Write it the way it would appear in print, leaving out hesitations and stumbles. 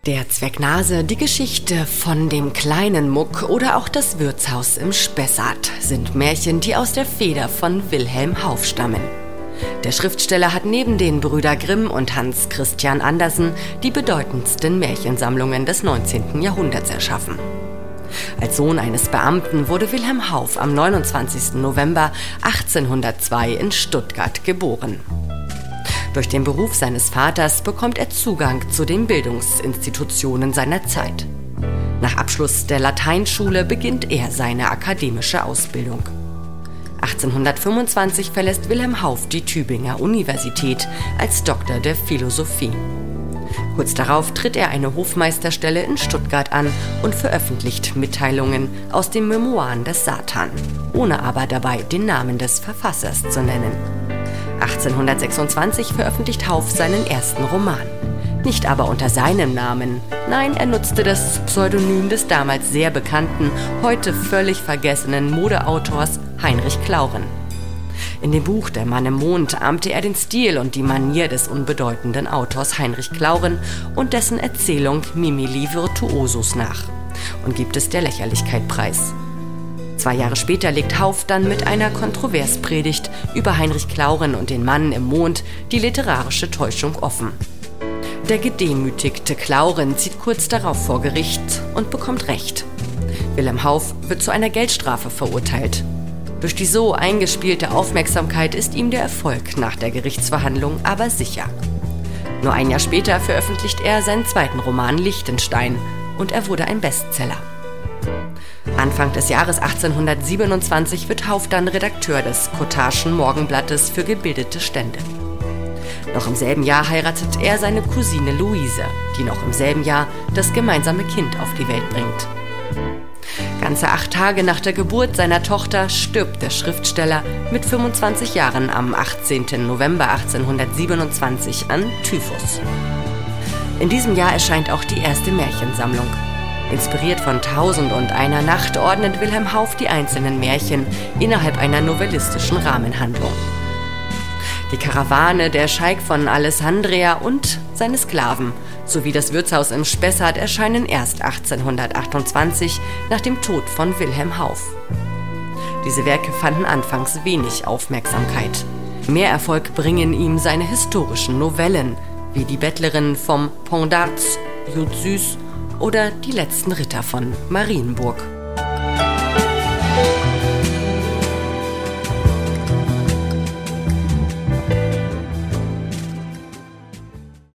Der Zwergnase, die Geschichte von dem kleinen Muck oder auch das Wirtshaus im Spessart sind Märchen, die aus der Feder von Wilhelm Hauff stammen. Der Schriftsteller hat neben den Brüder Grimm und Hans Christian Andersen die bedeutendsten Märchensammlungen des 19. Jahrhunderts erschaffen. Als Sohn eines Beamten wurde Wilhelm Hauff am 29. November 1802 in Stuttgart geboren. Durch den Beruf seines Vaters bekommt er Zugang zu den Bildungsinstitutionen seiner Zeit. Nach Abschluss der Lateinschule beginnt er seine akademische Ausbildung. 1825 verlässt Wilhelm Hauff die Tübinger Universität als Doktor der Philosophie. Kurz darauf tritt er eine Hofmeisterstelle in Stuttgart an und veröffentlicht Mitteilungen aus den Memoiren des Satan, ohne aber dabei den Namen des Verfassers zu nennen. 1826 veröffentlicht Hauff seinen ersten Roman. Nicht aber unter seinem Namen. Nein, er nutzte das Pseudonym des damals sehr bekannten, heute völlig vergessenen Modeautors Heinrich Clauren. In dem Buch Der Mann im Mond ahmte er den Stil und die Manier des unbedeutenden Autors Heinrich Clauren und dessen Erzählung Mimili Virtuosus nach und gibt es der Lächerlichkeit preis. 2 Jahre später legt Hauff dann mit einer Kontroverspredigt über Heinrich Clauren und den Mann im Mond die literarische Täuschung offen. Der gedemütigte Clauren zieht kurz darauf vor Gericht und bekommt Recht. Wilhelm Hauff wird zu einer Geldstrafe verurteilt. Durch die so eingespielte Aufmerksamkeit ist ihm der Erfolg nach der Gerichtsverhandlung aber sicher. Nur ein Jahr später veröffentlicht er seinen zweiten Roman Lichtenstein und er wurde ein Bestseller. Anfang des Jahres 1827 wird Hauff dann Redakteur des Cottarschen Morgenblattes für gebildete Stände. Noch im selben Jahr heiratet er seine Cousine Luise, die noch im selben Jahr das gemeinsame Kind auf die Welt bringt. Ganze 8 Tage nach der Geburt seiner Tochter stirbt der Schriftsteller mit 25 Jahren am 18. November 1827 an Typhus. In diesem Jahr erscheint auch die erste Märchensammlung. Inspiriert von 1001 Nacht ordnet Wilhelm Hauff die einzelnen Märchen innerhalb einer novellistischen Rahmenhandlung. Die Karawane, der Scheik von Alessandria und seine Sklaven sowie das Wirtshaus im Spessart erscheinen erst 1828 nach dem Tod von Wilhelm Hauff. Diese Werke fanden anfangs wenig Aufmerksamkeit. Mehr Erfolg bringen ihm seine historischen Novellen, wie Die Bettlerin vom Pont d'Arts, Jud Süß oder Die letzten Ritter von Marienburg.